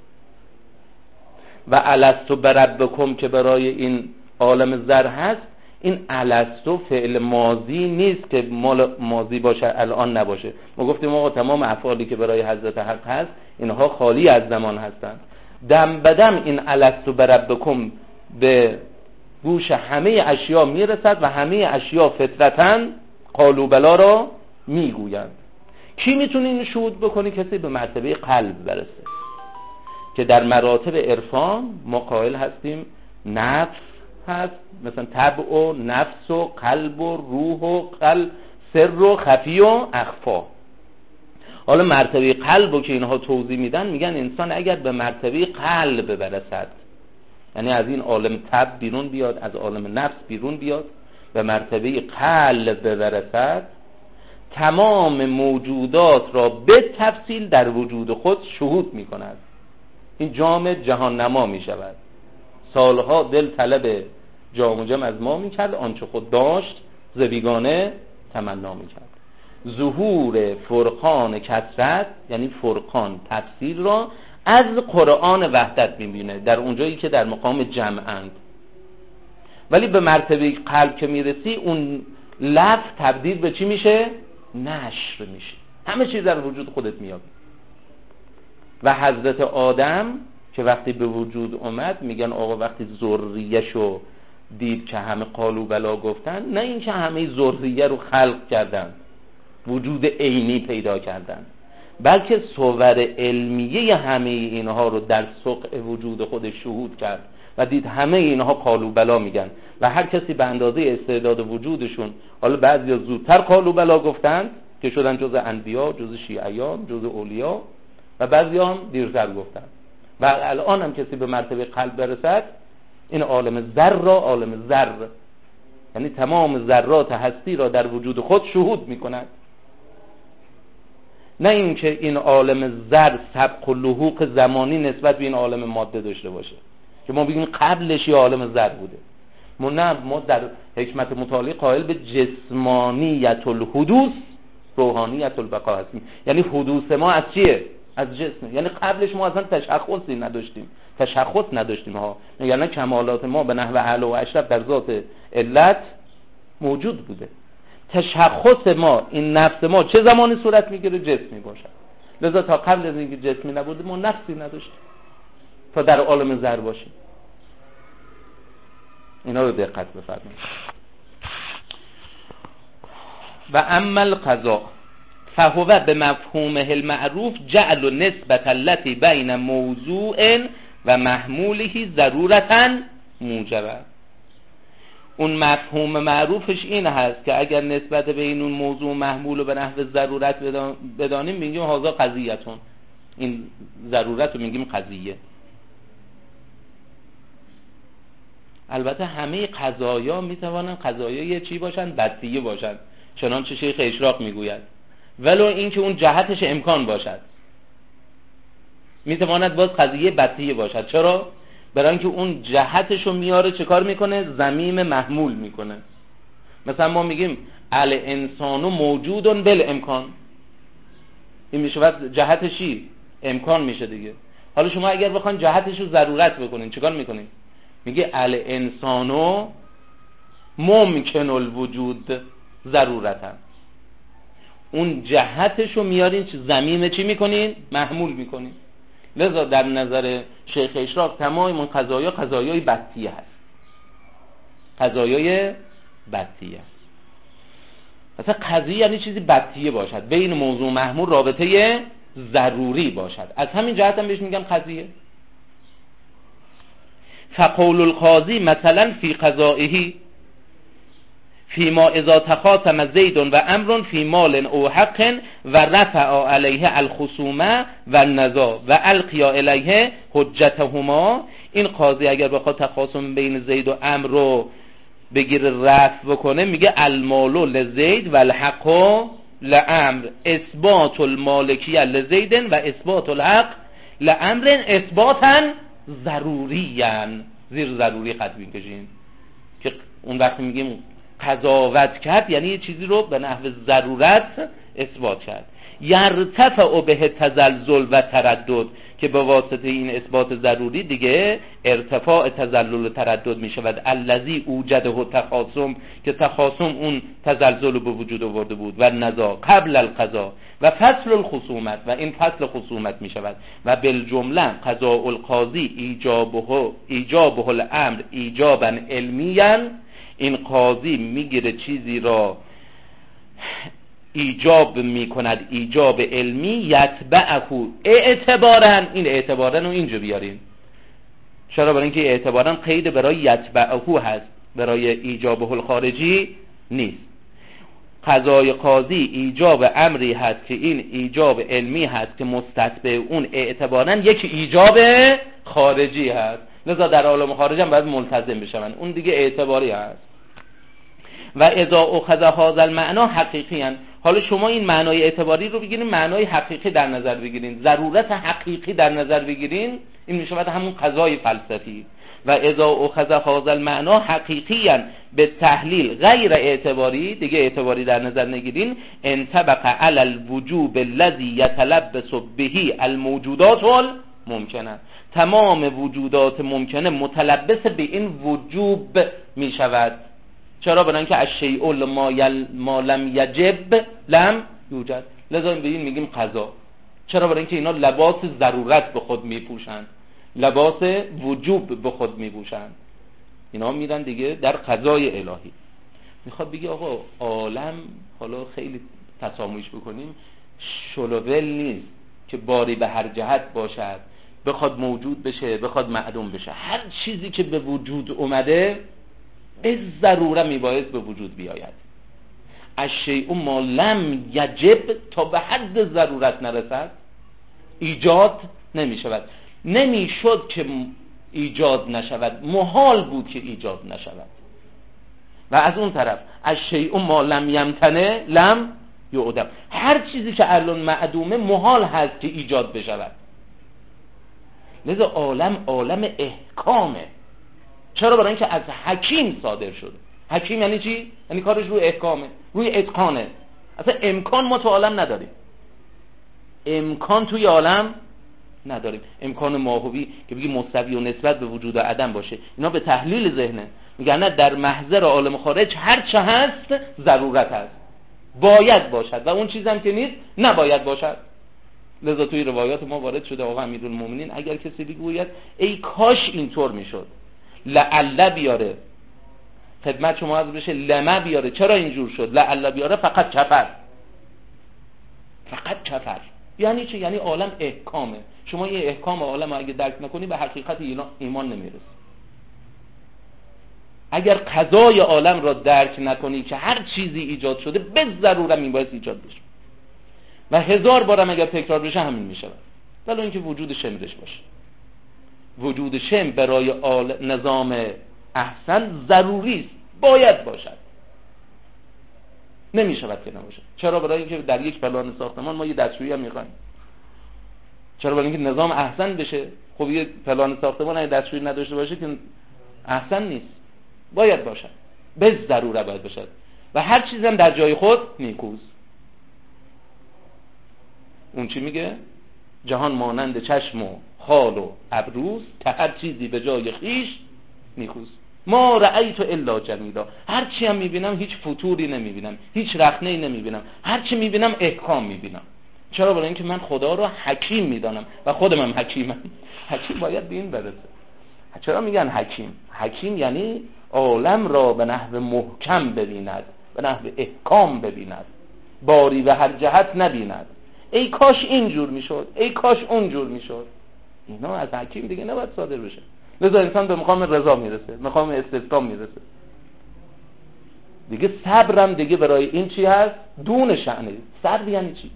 S1: و الستو بربکم که برای این عالم ذر هست، این الستو فعل ماضی نیست که مال ماضی باشه الان نباشه. ما گفتیم آقا تمام افعالی که برای حضرت حق هست اینها خالی از زمان هستند. دم بدم این الستو بربکم به گوش همه اشیا میرسد و همه اشیا فطرتاً قالوا بلا را میگویند. کی میتونه اینو شهود بکنه؟ کسی به مرتبه قلب برسه که در مراتب عرفان ما قائل هستیم نفس هست، مثلا طبع و نفس و قلب و روح و سر و خفی و اخفا. حالا مرتبه قلب رو که اینها توضیح میدن، میگن انسان اگر به مرتبه قلب برسد، یعنی از این عالم طبع بیرون بیاد، از عالم نفس بیرون بیاد، به مرتبه قلب برسد، تمام موجودات را به تفصیل در وجود خود شهود میکند. این جام جهان نما میشود. سالها دل طلب جام و جم از ما میکرد، آنچه خود داشت ز بیگانه تمنا میکرد. ظهور فرقان کثرت، یعنی فرقان تفسیر را از قرآن وحدت میبینه، در اونجایی که در مقام جمعند. ولی به مرتبه قلب که میرسی، اون لفظ تبدیل به چی میشه؟ نشر میشه، همه چیز در وجود خودت میابی. و حضرت آدم که وقتی به وجود اومد، میگن آقا وقتی ذریه‌شو دید که همه قالوا بلا گفتن، نه این که همه ذریه رو خلق کردن، وجود عینی پیدا کردن، بلکه صور علمیه همه اینها رو در سقع وجود خودش شهود کرد و دید همه اینها قالوا بلا میگن. و هر کسی به اندازه استعداد وجودشون، حالا بعضیا زودتر قالوا بلا گفتن که شدن جز انبیا، جز شیعیان، جز اولیا، و بعضیا هم دیرتر گفتن. و الان هم کسی به مرتبه قلب برسد، این عالم ذر را عالم ذر، یعنی تمام ذرات هستی را در وجود خود شهود میکند. نه اینکه این عالم ذر سبق و لحوق زمانی نسبت به این عالم ماده داشته باشه که ما بگیم قبلش یه عالم ذر بوده. ما در حکمت مطالعه قائل به جسمانیت الحدوث روحانیت البقا هستیم. یعنی حدوث ما از چیه؟ از جسم. یعنی قبلش ما اصلا تشخصی نداشتیم ها. یعنی کمالات ما به نحو اعلی و اشرف در ذات علت موجود بوده. تشخص ما، این نفس ما چه زمانی صورت میگیره؟ جسمی باشد. لذا تا قبل از اینکه جسمی نبوده ما نفسی نداشتیم تا در عالم ذر باشیم. اینا رو دقت بفرمایید. و اما القضاء فهو به مفهومه المعروف جعل نسبت التي بین موضوع و محموله ضرورتا موجبه. اون مفهوم معروفش این هست که اگر نسبت بین اون موضوع محمول رو به نحو ضرورت بدانیم، میگیم هذا قضیتون، این ضرورت رو میگیم قضیه. البته همه قضایا میتوانن قضایای چی باشن؟ بدیه باشن، چنانچه شیخ اشراق میگوید، ولو اینکه اون جهتش امکان باشد، میتواند باز قضیه بدیه باشد. چرا؟ برای اینکه اون جهتشو میاره چه کار میکنه؟ ضمیم محمول میکنه. مثلا ما میگیم الانسان موجود بالامکان، این میشه جهتشی امکان میشه دیگه. حالا شما اگر بخواید جهتشو ضرورت بکنین چه کار میکنین؟ میگه الانسان ممکن الوجود ضرورتا، اون جهتشو میارین ضمیم چی میکنین؟ محمول میکنین. لذا در نظر شیخ اشراق تمام اون قضایای بدیه هست، قضایای بدیه هست. مثلا قضیه یعنی چیزی بدیه باشد، بین موضوع محمول رابطه ضروری باشد، از همین جهت هم بهش میگم قضیه. فقول القاضی مثلا فی قضائه فیما اذا تخاصم زید و امر فی مال او حق و رفع علیه الخصومه و النزاع و القیا الیه حجتهما. این قاضی اگر بخواد تخاصم بین زید و امر رو بگیره رفع بکنه، میگه المال لزید و الحق لامر، اثبات المالکیه لزید و اثبات الحق لامر اثباتا ضروریاً، زیر ضروری قد میکشین که اون وقتی میگیم قضاوت کرد یعنی یه چیزی رو به نحو ضرورت اثبات کرد. یرتفع به تزلزل و تردد، که به واسطه این اثبات ضروری دیگه ارتفاع تزلزل و تردد می شود. الذی اوجده تخاصم، که تخاصم اون تزلزل رو به وجود آورده بود، و نزاع قبل القضا و فصل الخصومت، و این فصل خصومت می شود. و بالجمله قضاء القاضی ایجابه الامر ایجابا علمیا، این قاضی میگیره چیزی را ایجاب میکند ایجاب علمی، یتبعه اعتبارا، این اعتبارا رو اینجا بیارین، چرا؟ برای اینکه اعتباراً قید برای یتبعه هست، برای ایجابه الخارجی نیست. قضای قاضی ایجاب امری هست که این ایجاب علمی هست که مستتبع اون اعتباراً یک ایجاب خارجی هست، لذا در عالم خارج هم باید ملتزم بشن، اون دیگه اعتباری هست. و اذا اخذ هذا المعنى حقیقیاً، حالا شما این معنای اعتباری رو بگیرین، معنای حقیقی در نظر بگیرین، ضرورت حقیقی در نظر بگیرین، این میشه بعد همون قضای فلسفی. و اذا اخذ هذا المعنى حقیقیاً به تحلیل غیر اعتباری، دیگه اعتباری در نظر نگیرین، انطبق علی الوجوب الذي يتلبس به الموجودات الممکنه، تمام وجودات ممکنه متلبس به این وجوب می شود. چرا؟ برای اینکه الشیء ما لم یجب لم یوجد، لذا به این میگیم قضا. چرا؟ برای اینکه اینا لباس ضرورت به خود میپوشند، لباس وجوب به خود میپوشند، اینا میرن دیگه در قضای الهی. میخواد بگی آقا عالم، حالا خیلی تسامحش بکنیم، شلوول نیست که باری به هر جهت باشد، بخواد موجود بشه بخواد معدوم بشه. هر چیزی که به وجود اومده به ضروره میباید به وجود بیاید. الشیء ما لم یجب، تا به حد ضرورت نرسد ایجاد نمیشود. نمیشد که ایجاد نشود، محال بود که ایجاد نشود. و از اون طرف الشیء ما لم یمتنع لم یعدم، هر چیزی که الان معدومه محال هست که ایجاد بشود. لذا عالم احکامه. چرا؟ برای اینکه از حکیم صادر شده. حکیم یعنی چی؟ یعنی کارش روی احکامه، روی اتقانه. اصلا امکان ما تو عالم نداریم، امکان توی عالم نداریم. امکان ماهوی که بگی مستوی و نسبت به وجود و عدم باشه، اینا به تحلیل ذهنه. میگن نه، در محضر عالم خارج هر چه هست ضرورت هست، باید باشد، و اون چیزم که نیست نباید باشد. لذا توی روایات ما وارد شده آقا امیرالمومنین اگر کسی بگوید ای کاش اینطور میشد، لعل بیاره، خدمت شما عرض بشه لما بیاره، چرا اینجور شد، لعل بیاره، فقط کفر. فقط کفر یعنی چی؟ یعنی عالم احکامه. شما یه احکام عالم اگه درک نکنی به حقیقت ایمان نمیرسی. اگر قضای عالم را درک نکنی که هر چیزی ایجاد شده به ضروره میباید ایجاد بشه، و 1000 بارم اگر تکرار بشه همین میشه. ولی اینکه وجود شمرش باشه، وجود شم برای نظام احسن ضروری است، باید باشد، نمیشود که نباشه. چرا؟ برای اینکه در یک پلان ساختمان ما یه دستشویی هم میخوایم. چرا؟ برای اینکه نظام احسن بشه. خب یه پلان ساختمان اگه دستشویی نداشته باشه که احسن نیست، باید باشد، به ضروره باید باشد. و هر چیز هم در جای خود نیکوست. اون چی میگه؟ جهان مانند چشم و خال و ابروست، که هر چیزی به جای خیش نیکوست. ما رأیت الا جمیلا، هر چی هم میبینم هیچ فتوری نمیبینم، هیچ رخنه‌ای نمیبینم، هر چی میبینم احکام میبینم. چرا؟ برای اینکه من خدا رو حکیم میدانم و خودم هم حکیمم. حکیم باید به این برسه. چرا میگن حکیم؟ حکیم یعنی عالم را به نحو محکم ببیند، به نحو احکام ببیند، باری به هر جهت نبیند. ای کاش اینجور میشد، ای کاش اونجور میشد. اینا از حکیم دیگه نباید صادر بشه. لذا انسان به مقام رضا میرسه، مقام استسلام میرسه. دیگه صبرم دیگه برای این چی هست؟ دون شأنه. صبر یعنی چی؟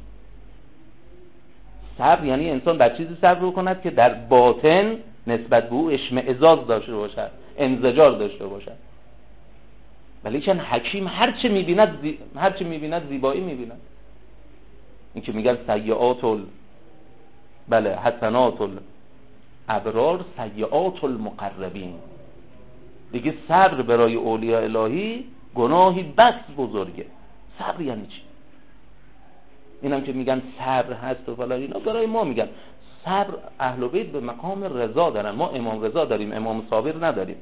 S1: صبر یعنی انسان بر چیزی صبر کند که در باطن نسبت به او اشمئزاز داشته باشد، انزجار داشته باشد. ولی چون حکیم هر چه میبیند زیبایی میبیند. این که میگن سیئات بله حسنات الابرار سیئات المقربین. دیگه صبر برای اولیاء الهی گناهی بس بزرگه. صبر یعنی چی؟ اینم که میگن صبر هست و فلان، اینا برای ما میگن صبر. اهل بیت به مقام رضا دارن، ما امام رضا داریم، امام صابر نداریم.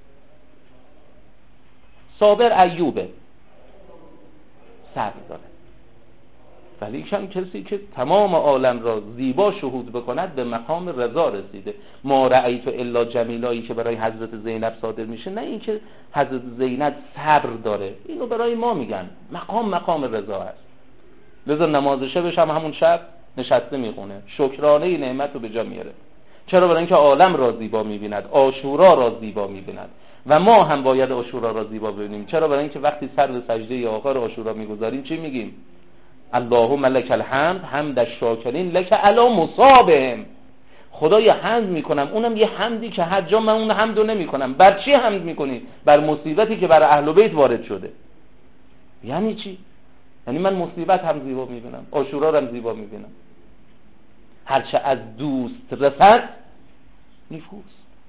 S1: صابر ایوبه، صبر داره. ولی کسی که تمام عالم را زیبا شهود بکند به مقام رضا رسیده. ما رأیت الا جمیلایی که برای حضرت زینب صادر میشه، نه این که حضرت زینب صبر داره، اینو برای ما میگن مقام رضا است. لذا نماز شبش هم همون شب نشسته میخونه، شکرانه نعمت رو به جا میاره. چرا؟ برای اینکه عالم را زیبا می‌بیند، عاشورا را زیبا می‌بیند و ما هم باید عاشورا را زیبا ببینیم. چرا؟ برای اینکه وقتی سر به سجده آخر عاشورا می‌گذاریم چی میگیم؟ اللهم لک الحمد حمد الشاکرین لک علی مصابهم. خدایا حمد میکنم، اونم یه حمدی که هر جا من اون حمدو نمیکنم. بر چی حمد میکنی؟ بر مصیبتی که بر اهل بیت وارد شده. یعنی چی؟ یعنی من مصیبت هم زیبا میبینم، عاشورا هم زیبا میبینم. هرچه از دوست رسد نیکوست.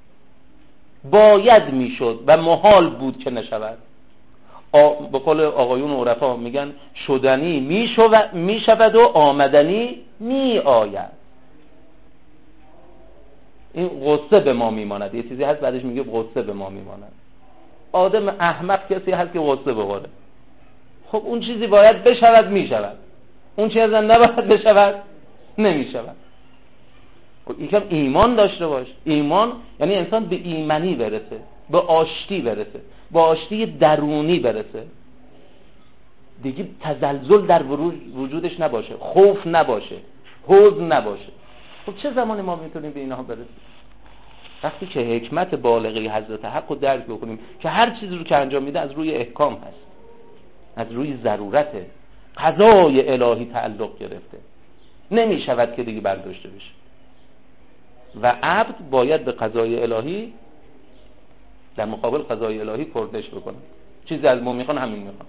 S1: باید میشد و محال بود که نشود. به قول آقایون عرفا میگن شدنی میشود و آمدنی میآید. این غصه به ما میماند. یه چیزی هست بعدش میگه غصه به ما میماند. آدم احمق کسی هست که غصه بخوره. خب اون چیزی باید بشود میشود، اون چیزی نباید بشود نمیشود. یکم ایمان داشته باش. ایمان یعنی انسان به ایمنی برسه، به آشتی برسه، به آشتی درونی برسه، دیگه تزلزل در وجودش نباشه، خوف نباشه، حزن نباشه. خب چه زمانی ما میتونیم به اینها برسیم؟ وقتی که حکمت بالغه حضرت حق رو درک بکنیم که هر چیزی رو که انجام میده از روی احکام هست، از روی ضرورته، قضای الهی تعلق گرفته، نمیشود که دیگه برداشته بشه و عبد باید به قضای الهی در مقابل قضای الهی پردش بکنه. چیزی از ما میخوان همین میخوان،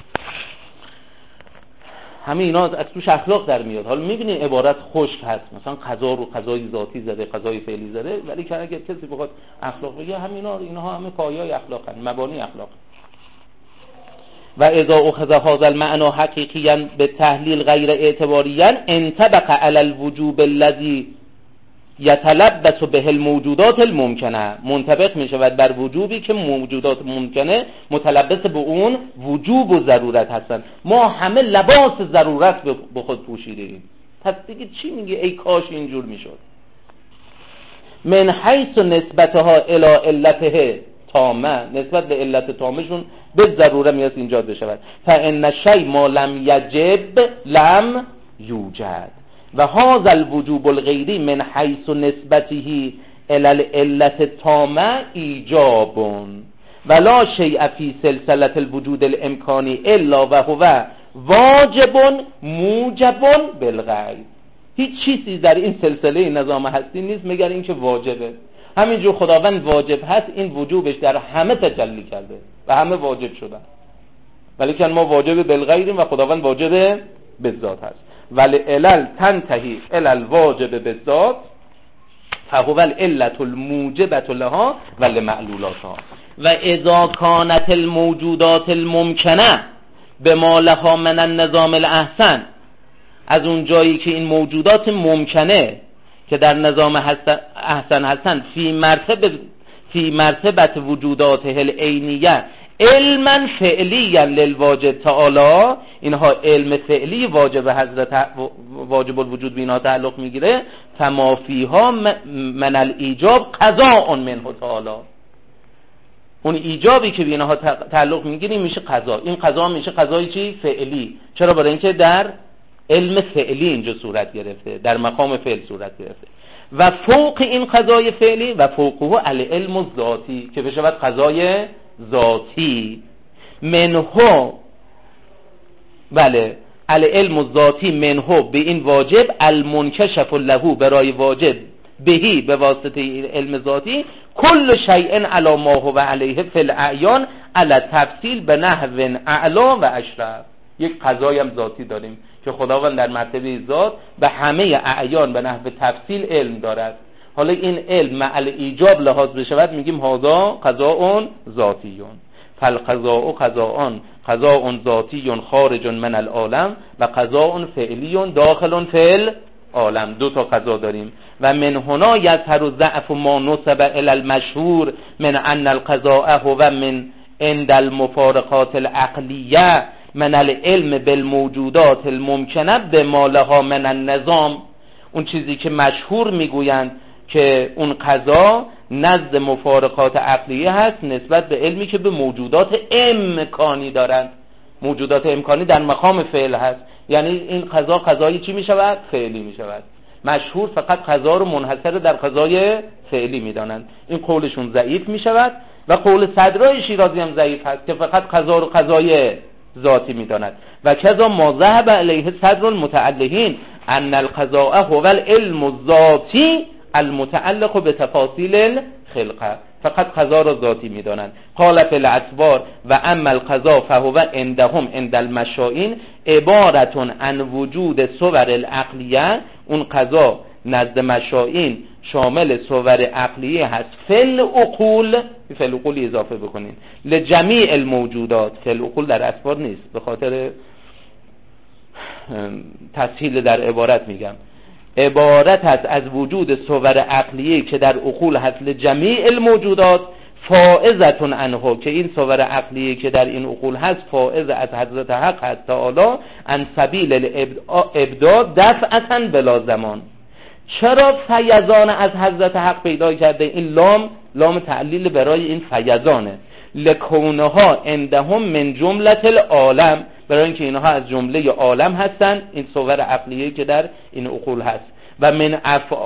S1: همین اینا از توش اخلاق در میاد. حالا میبینی عبارت خشک هست، مثلا قضا رو قضای ذاتی زده، قضای فعلی زده، ولی که اگه کسی بخواد اخلاق بگه همینا، اینها همه پایه‌های اخلاقن، مبانی اخلاق. و اذا اخذ هذا المعنى حقیقیاً به تحلیل غیر اعتباریاً انطبق علی الوجوب الذي یتلبس به الموجودات الممکنه، منطبق می شود بر وجوبی که موجودات ممکنه متلبس به اون وجوب و ضرورت هستن. ما همه لباس ضرورت به خود پوشیدیم، پس دیگه چی میگه ای کاش اینجور میشد. من حیث نسبتها الی علته تامه، نسبت به علت تامشون به ضروره میاد اینجا بشود. فان شیء ما لم یجب لم یوجد و هذا الوجوب الغیری من حیث نسبته الی العلت تامه ایجاب ولا شیء فی سلسله الوجود الامکانی الا و هو واجب موجب بالغیب. هیچ چیزی در این سلسله نظام هستی نیست مگر اینکه واجبه. همینجور خداوند واجب هست، این وجوبش در همه تجلی کرده و همه واجب شدن، ولی که ما واجب بالغیریم و خداوند واجب بالذات هست. ولی علل تنتهی الی الواجب بالذات فهو العلة الموجبة لها و لمعلولاتها. و اذا كانت الموجودات الممکنه بما لها من النظام الاحسن، از اون جایی که این موجودات ممکنه که در نظام احسن هستن فی مرتبت وجودات العینیه علما فعلیا للواجب تعالی، اینها علم فعلی واجب حضرت واجب الوجود به اینها تعلق میگیره. فما فیها من الایجاب قضاء منه تعالی، اون ایجابی که به اینها تعلق میگیره میشه قضا. این قضا میشه قضای چی؟ فعلی. چرا؟ برای اینکه در علم فعلی اینجا صورت گرفته، در مقام فعل صورت گرفته. و فوق این قضای فعلی و فوقه العلم الذاتی که بشود قضای ذاتی منه، بله العلم الذاتی منه به این واجب المنکشف له برای واجب بهی به واسطه علم ذاتی کل شیء علی ما هو علیه فی الاعیان علی تفصیل به نحو اعلا و اشرف. یک قضایی هم ذاتی داریم که خداوند در مرتبه ذات به همه اعیان به نحو تفصیل علم دارد. حالا این علم مع ایجاب لحاظ بشود میگیم هذا قضاء ذاتیون. فالقضاء قضاء ذاتی خارج من العالم و قضاء فعلی داخل فی العالم. دو تا قضا داریم. و من هنا یظهر ضعف ما نسب الی المشهور من ان القضاء هو من عند المفارقات العقلیه من العلم بالموجودات الممکنه بما لها من النظام. اون چیزی که مشهور میگویند که اون قضا نزد مفارقات عقلیه هست نسبت به علمی که به موجودات امکانی دارند. موجودات امکانی در مقام فعل هست، یعنی این قضا قضایی چی میشود؟ فعلی میشود. مشهور فقط قضا رو منحصر در قضای فعلی میدانند. این قولشون ضعیف میشود و قول صدرای شیرازی هم ضعیف هست که فقط قضا رو قضای ذاتی میداند. و کذا ما ذهب علیه صدر المتعلقین ان القضاء هو العلم الذاتی المتعلق به تفاصیل الخلقه، فقط قضا را ذاتی میدانند. قال فی الاعتبار و اما القضاء فهو عندهم عند المشائین عبارة عن وجود صور العقلیه، اون قضا نزد مشائین شامل صور عقلیه هست. فل عقول، فل عقول اضافه بکنین، لجمیع الموجودات. فل عقول در اسبار نیست، به خاطر تسهیل در عبارت میگم. عبارت هست از وجود صور عقلیه که در عقول هست، لجمیع الموجودات فائزتون عنه، که این صور عقلیه که در این عقول هست فائز از حضرت حق هست تعالی عن سبیل الابداد دفعتا بلا زمان. چرا فیضان از حضرت حق پیدا کرده؟ این لام تعلیل برای این فیضانه. لکونها عندهم من جملة العالم، برای اینکه اینها از جمله عالم هستن، این صور عقلیه که در این عقول هست. و من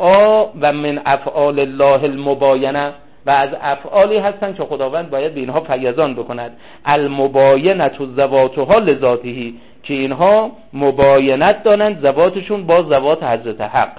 S1: افعال الله المباینه، و از افعالی هستن که خداوند باید به اینها فیضان بکند. المباینه ذواتها لذاته، که اینها مباینت دارند ذواتشون با ذوات حضرت حق.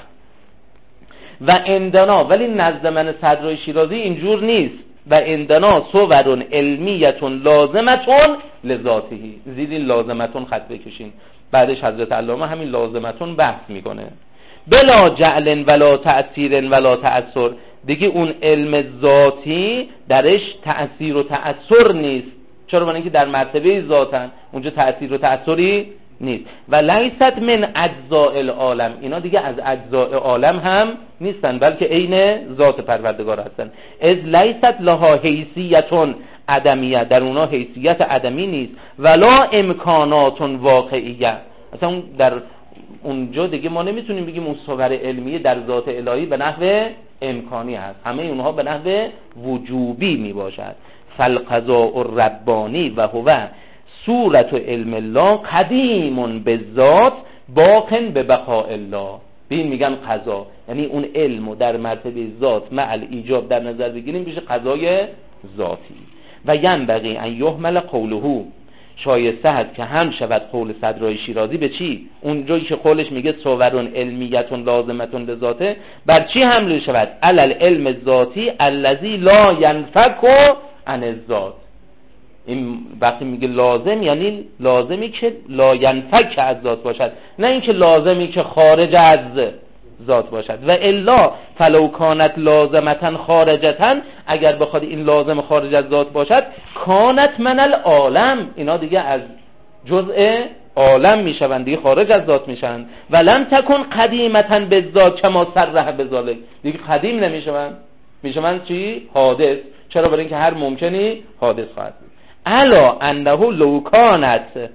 S1: و عندنا، ولی نزد من صدرای شیرازی اینجور نیست. و عندنا صور علمیتون لازمتون لذاتهی. زیر این لازمتون خط بکشین، بعدش حضرت علامه همین لازمتون بحث میکنه. بلا جعل ولا تأثیر ولا تأثر، دیگه اون علم ذاتی درش تأثیر و تأثر نیست. چرا؟ برای اینکه در مرتبه ذاتن، اونجا تأثیر و تأثری نیست. و لیست من اجزاء العالم، اینا دیگه از اجزاء عالم هم نیستن، بلکه عین ذات پروردگار هستن. از لیست لها حیثیتون عدمیه، در اونا حیثیت عدمی نیست. ولا امکاناتون واقعیه، اصلا در اونجا دیگه ما نمیتونیم بگیم اون صور علمیه در ذات الهی به نحو امکانی هست، همه اونها به نحو وجوبی میباشد. فالقضاء الربانی و هو صورت علم الله قدیم بالذات باقٍ ببقاء الله. بین میگن قضا، یعنی اون علم در مرتبه ذات مع ایجاب در نظر بگیریم بشه قضای ذاتی. و ینبغی ان یحمل قوله، شایسته هست که هم شود قول صدرای شیرازی به چی؟ اون جایی که قولش میگه صورون علمیتون لازمتون لذاته، بر چی حمل شود؟ علل علم الذاتی الذی لا ینفک عن الذات. این وقتی میگه لازم یعنی لازمی که لا ینفک از ذات باشد، نه اینکه لازمی که خارج از ذات باشد. و الا فلو کانت لازمتن خارجتن، اگر بخواد این لازم خارج از ذات باشد، کانت من العالم، اینا دیگه از جزء عالم میشوند، دیگه خارج از ذات میشوند. و لم تکن قدیمتن بالذات کما صرح بذلک، دیگه قدیم نمیشوند، میشوند چی؟ حادث. چرا؟ برای اینکه هر ممکنی حادث خواهد بود. الا انه لو کانت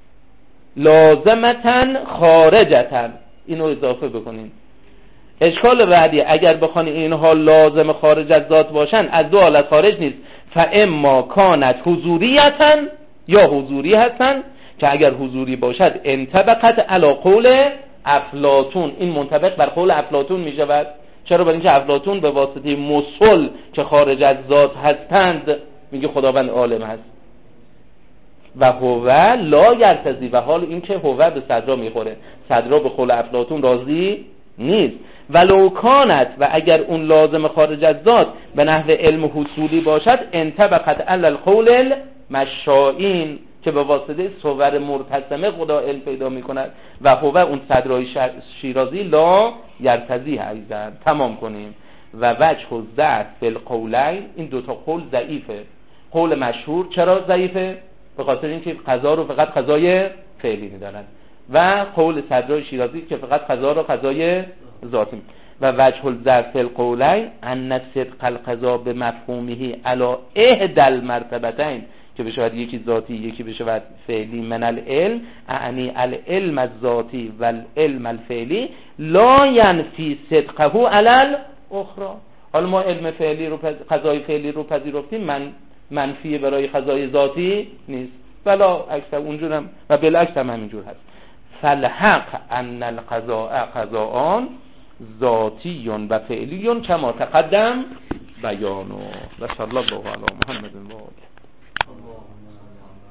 S1: لازمتن خارجتن، اینو اضافه بکنین. اشکال بعدی، اگر بخوان اینها لازم خارج از ذات باشن، از دو حالت خارج نیست. فاما کانت حضوریتن، یا حضوری هستن که اگر حضوری باشد انطبقت علی قول افلاطون، این منطبق بر قول افلاطون می شود. چرا؟ برای اینکه افلاطون به واسطه مسل که خارج از ذات هستند میگه خداوند عالم هست. و هو لا یرتضی، و حال این که هو به صدرا میخوره، صدرا به قول افلاطون راضی نیست. ولو کانت، و اگر اون لازم خارج از ذات به نحو علم حصولی باشد، انطبقت علی القول المشائین، که به واسطه صور مرتسمه خدا علم پیدا میکند. و هو اون صدرای شیرازی لا یرتضی ایضا. تمام کنیم. و وجه الضعف فی القولین، این دوتا قول ضعیفه. قول مشهور چرا ضعیفه؟ به خاطر اینکه قضا رو فقط قضای فعلی میدانند، و قول صدرای شیرازی که فقط قضا رو قضای ذاتی. و وجه الضعف فی القولین ان صدق القضا بمفهومه علی احدى المرتبتین، که بشود یکی ذاتی یکی بشود فعلی، من العلم اعنی العلم الذاتی و العلم الفعلی لا ینفی صدقه علی الاخرى. حالا ما علم فعلی رو قضای فعلی رو پذیرفتیم، منفی برای قضای ذاتی نیست، بلا اکثر اونجورم و بالعکس هم همینجور هست. فالحق ان القضاء قضاءان ذاتی و فعلی کما تقدم بیانو. و صلی الله علی محمد و آله.